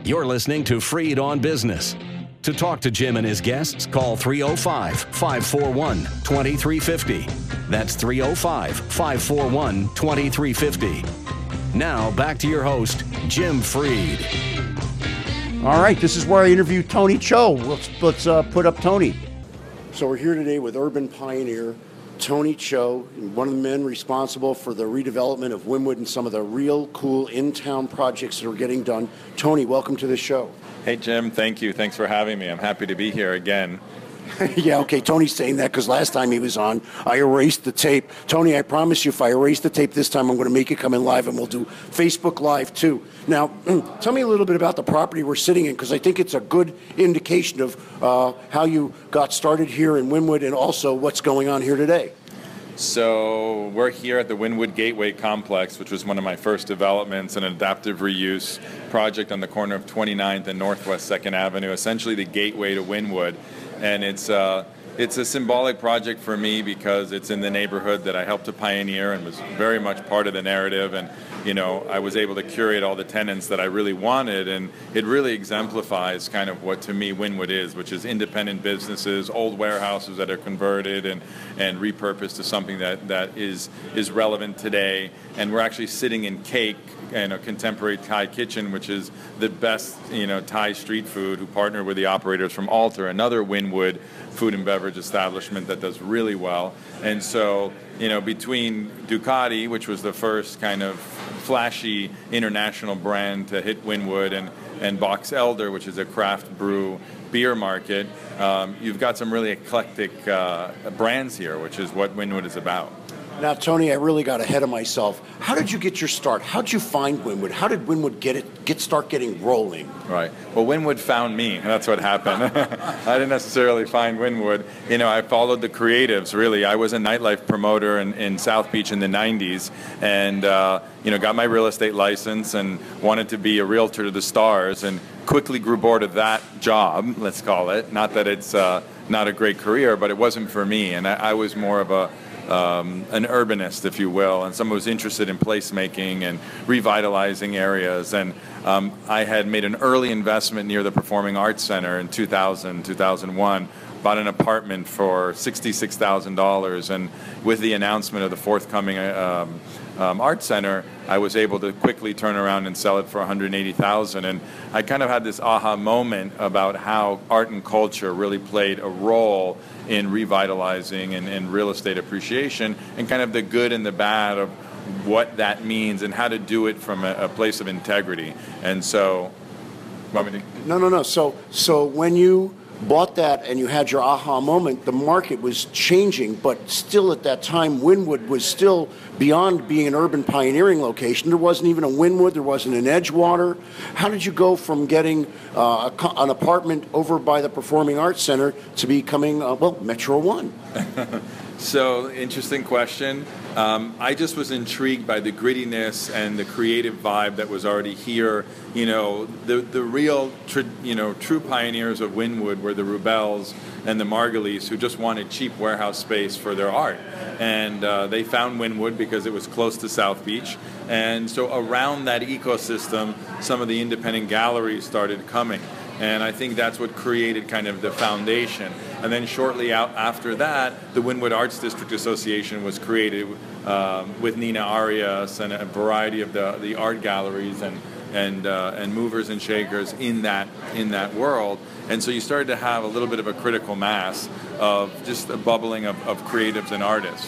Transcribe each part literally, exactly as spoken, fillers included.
You're listening to Freed on Business. To talk to Jim and his guests, call three oh five, five four one, two three five oh. That's three oh five, five four one, two three five oh. Now, back to your host, Jim Freed. All right, this is where I interview Tony Cho. Let's, let's uh, put up Tony. So we're here today with urban pioneer Tony Cho, one of the men responsible for the redevelopment of Wynwood and some of the real cool in-town projects that are getting done. Tony, welcome to the show. Hey, Jim. Thank you. Thanks for having me. I'm happy to be here again. Yeah, okay. Tony's saying that because last time he was on, I erased the tape. Tony, I promise you, if I erase the tape this time, I'm going to make it come in live, and we'll do Facebook Live, too. Now, tell me a little bit about the property we're sitting in, because I think it's a good indication of uh, how you got started here in Wynwood and also what's going on here today. So we're here at the Wynwood Gateway Complex, which was one of my first developments, an adaptive reuse project on the corner of twenty-ninth and Northwest second Avenue, essentially the gateway to Wynwood. And it's uh, it's a symbolic project for me because it's in the neighborhood that I helped to pioneer and was very much part of the narrative. And, you know, I was able to curate all the tenants that I really wanted. And it really exemplifies kind of what, to me, Wynwood is, which is independent businesses, old warehouses that are converted and, and repurposed to something that, that is, is relevant today. And we're actually sitting in Cake, and a contemporary Thai kitchen, which is the best, you know, Thai street food, who partner with the operators from Alter, another Wynwood food and beverage establishment that does really well. And so, you know, between Ducati, which was the first kind of flashy international brand to hit Wynwood, and, and Box Elder, which is a craft brew beer market, um, you've got some really eclectic uh, brands here, which is what Wynwood is about. Now, Tony, I really got ahead of myself. How did you get your start? How did you find Wynwood? How did Wynwood get it, get start getting rolling? Right. Well, Wynwood found me. That's what happened. I didn't necessarily find Wynwood. You know, I followed the creatives, really. I was a nightlife promoter in, in South Beach in the nineties, and, uh, you know, got my real estate license and wanted to be a realtor to the stars, and quickly grew bored of that job, let's call it. Not that it's uh, not a great career, but it wasn't for me. And I, I was more of a Um, an urbanist, if you will, and someone who was interested in placemaking and revitalizing areas. And um, I had made an early investment near the Performing Arts Center in two thousand, two thousand one, bought an apartment for sixty-six thousand dollars, and with the announcement of the forthcoming um, um, art center, I was able to quickly turn around and sell it for one hundred eighty thousand dollars. And I kind of had this aha moment about how art and culture really played a role in revitalizing and, and real estate appreciation, and kind of the good and the bad of what that means and how to do it from a, a place of integrity. And so, want me to... no, no, no. So, so when you bought that and you had your aha moment, the market was changing, but still at that time, Wynwood was still beyond being an urban pioneering location. There wasn't even a Wynwood, there wasn't an Edgewater. How did you go from getting uh, a, an apartment over by the Performing Arts Center to becoming, uh, well, Metro One? So, interesting question. Um, I just was intrigued by the grittiness and the creative vibe that was already here. You know, the the real, tr- you know, true pioneers of Wynwood were the Rubels and the Margulies, who just wanted cheap warehouse space for their art. And uh, they found Wynwood because it was close to South Beach. And so around that ecosystem, some of the independent galleries started coming. And I think that's what created kind of the foundation. And then shortly out after that, the Wynwood Arts District Association was created um, with Nina Arias and a variety of the, the art galleries and and uh, and movers and shakers in that in that world. And so you started to have a little bit of a critical mass of just a bubbling of, of creatives and artists.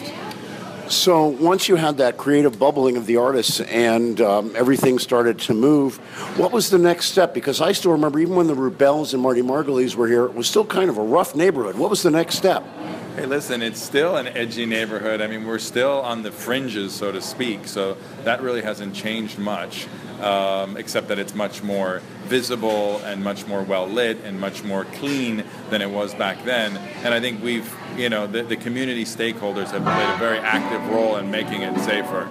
So once you had that creative bubbling of the artists and um, everything started to move, what was the next step? Because I still remember, even when the Rubels and Marty Margulies were here, it was still kind of a rough neighborhood. What was the next step? Hey, listen, it's still an edgy neighborhood. I mean, we're still on the fringes, so to speak, so that really hasn't changed much, um, except that it's much more visible and much more well-lit and much more clean than it was back then. And I think we've, you know, the, the community stakeholders have played a very active role in making it safer.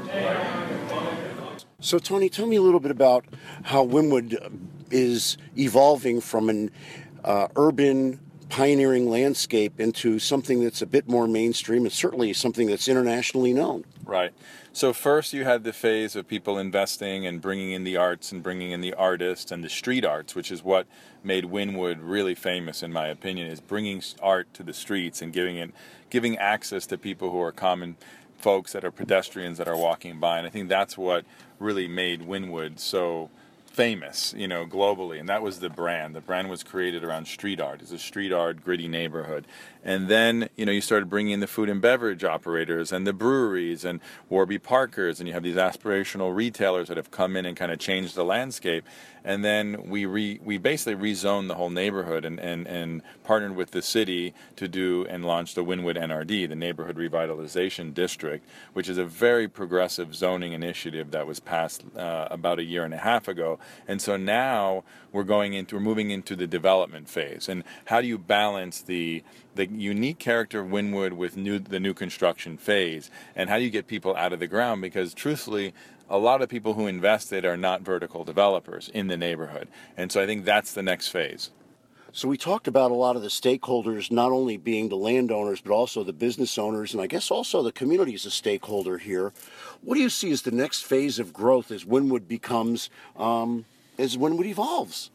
So, Tony, tell me a little bit about how Wynwood is evolving from an uh, urban pioneering landscape into something that's a bit more mainstream and certainly something that's internationally known. Right. So first you had the phase of people investing and bringing in the arts and bringing in the artists and the street arts, which is what made Wynwood really famous, in my opinion, is bringing art to the streets and giving it, giving access to people who are common folks, that are pedestrians, that are walking by. And I think that's what really made Wynwood so famous, you know, globally. And that was the brand. The brand was created around street art. It's a street art, gritty neighborhood. And then, you know, you started bringing in the food and beverage operators and the breweries and Warby Parkers, and you have these aspirational retailers that have come in and kind of changed the landscape. And then we re, we basically rezoned the whole neighborhood and, and, and partnered with the city to do and launch the Wynwood N R D, the Neighborhood Revitalization District, which is a very progressive zoning initiative that was passed uh, about a year and a half ago. And so now we're going into, we're moving into the development phase. And how do you balance the the unique character of Wynwood with new, the new construction phase? And how do you get people out of the ground? Because truthfully, a lot of people who invested are not vertical developers in the neighborhood. And so I think that's the next phase. So we talked about a lot of the stakeholders, not only being the landowners, but also the business owners, and I guess also the community is a stakeholder here. What do you see as the next phase of growth as Wynwood becomes, um, as Wynwood evolves?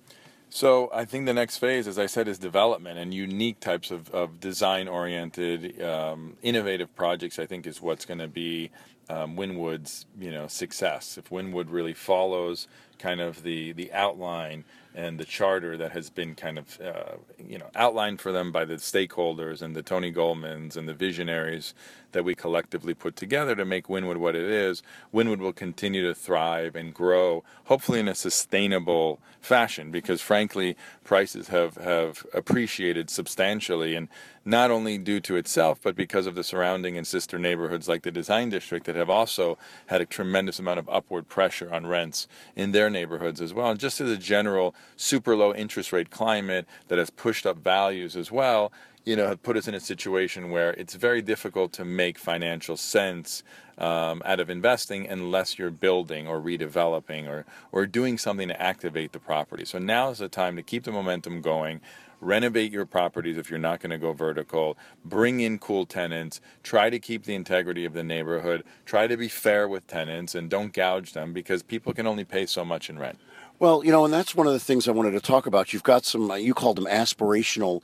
So I think the next phase, as I said, is development, and unique types of, of design-oriented, um, innovative projects, I think, is what's going to be um, Wynwood's, you know, success. If Wynwood really follows kind of the, the outline and the charter that has been kind of, uh, you know, outlined for them by the stakeholders and the Tony Goldmans and the visionaries that we collectively put together to make Wynwood what it is, Wynwood will continue to thrive and grow, hopefully in a sustainable fashion, because frankly, prices have, have appreciated substantially, and not only due to itself, but because of the surrounding and sister neighborhoods like the Design District that have also had a tremendous amount of upward pressure on rents in their neighborhoods as well. And just as a general super low interest rate climate that has pushed up values as well, you know, have put us in a situation where it's very difficult to make financial sense um, out of investing unless you're building or redeveloping or, or doing something to activate the property. So now is the time to keep the momentum going, renovate your properties if you're not going to go vertical, bring in cool tenants, try to keep the integrity of the neighborhood, try to be fair with tenants, and don't gouge them, because people can only pay so much in rent. Well, you know, and that's one of the things I wanted to talk about. You've got some, you called them aspirational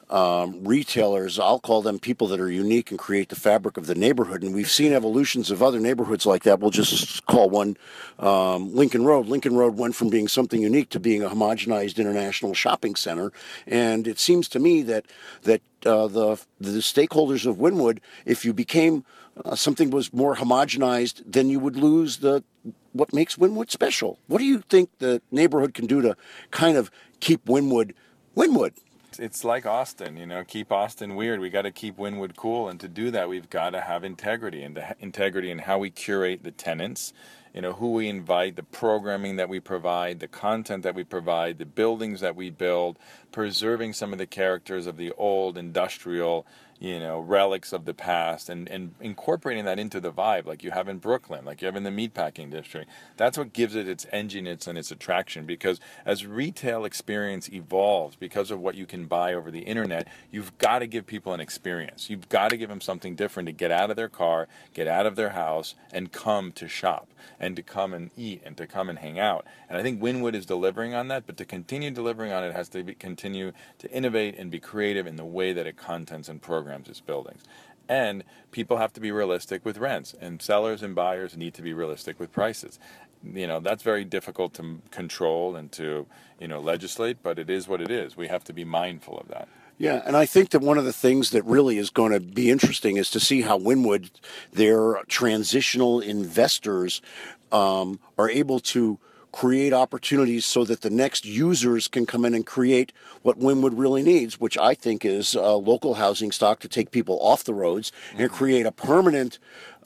um, retailers. I'll call them people that are unique and create the fabric of the neighborhood. And we've seen evolutions of other neighborhoods like that. We'll just call one um, Lincoln Road. Lincoln Road went from being something unique to being a homogenized international shopping center. And it seems to me that that uh, the the stakeholders of Wynwood, if you became uh, something was more homogenized, then you would lose the what makes Wynwood special. What do you think the neighborhood can do to kind of keep Wynwood Wynwood? It's like Austin, you know, keep Austin weird. We got to keep Wynwood cool, and to do that, we've got to have integrity, and the integrity in how we curate the tenants, you know, who we invite, the programming that we provide, the content that we provide, the buildings that we build, preserving some of the characters of the old industrial, you know, relics of the past, and, and incorporating that into the vibe like you have in Brooklyn, like you have in the meatpacking district. That's what gives it its enginess and its attraction, because as retail experience evolves, because of what you can buy over the internet, you've got to give people an experience. You've got to give them something different to get out of their car, get out of their house, and come to shop, and to come and eat, and to come and hang out. And I think Wynwood is delivering on that, but to continue delivering on it has to be, continue to innovate and be creative in the way that it contents and programs its buildings. And people have to be realistic with rents, and sellers and buyers need to be realistic with prices. You know, that's very difficult to control and to, you know, legislate, but it is what it is. We have to be mindful of that. Yeah, and I think that one of the things that really is going to be interesting is to see how Wynwood, their transitional investors, um, are able to create opportunities so that the next users can come in and create what Wynwood really needs, which I think is uh, local housing stock to take people off the roads and create a permanent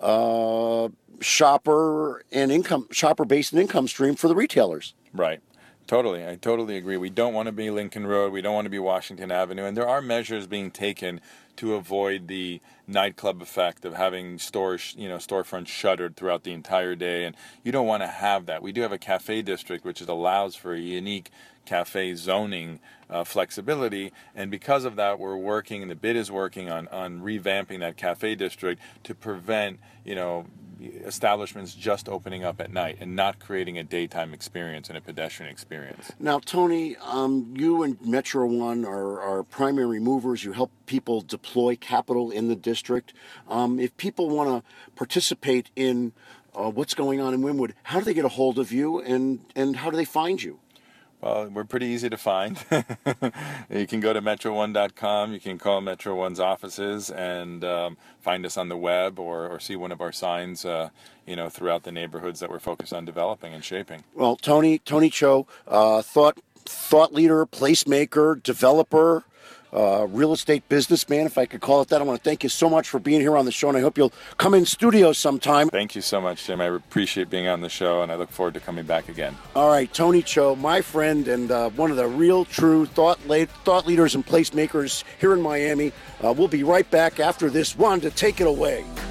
uh, shopper and income shopper-based and income stream for the retailers. Right. Totally. I totally agree. We don't want to be Lincoln Road. We don't want to be Washington Avenue. And there are measures being taken to avoid the nightclub effect of having stores, you know, storefronts shuttered throughout the entire day. And you don't want to have that. We do have a cafe district, which allows for a unique cafe zoning uh, flexibility, and because of that, we're working, and the bid is working on on revamping that cafe district to prevent, you know, establishments just opening up at night and not creating a daytime experience and a pedestrian experience. Now, Tony, um, you and Metro One are, are primary movers. You help people deploy capital in the district. Um, if people want to participate in uh, what's going on in Wynwood, how do they get a hold of you, and, and how do they find you? Well, we're pretty easy to find. You can go to metro one dot com. You can call Metro One's offices and um, find us on the web, or, or see one of our signs, uh, you know, throughout the neighborhoods that we're focused on developing and shaping. Well, Tony, Tony Cho, uh, thought thought leader, placemaker, developer, uh, real estate businessman, if I could call it that. I want to thank you so much for being here on the show, and I hope you'll come in studio sometime. Thank you so much, Jim. I appreciate being on the show, and I look forward to coming back again. All right, Tony Cho, my friend, and uh, one of the real, true thought la- thought leaders and placemakers here in Miami. Uh, we'll be right back after this one to take it away.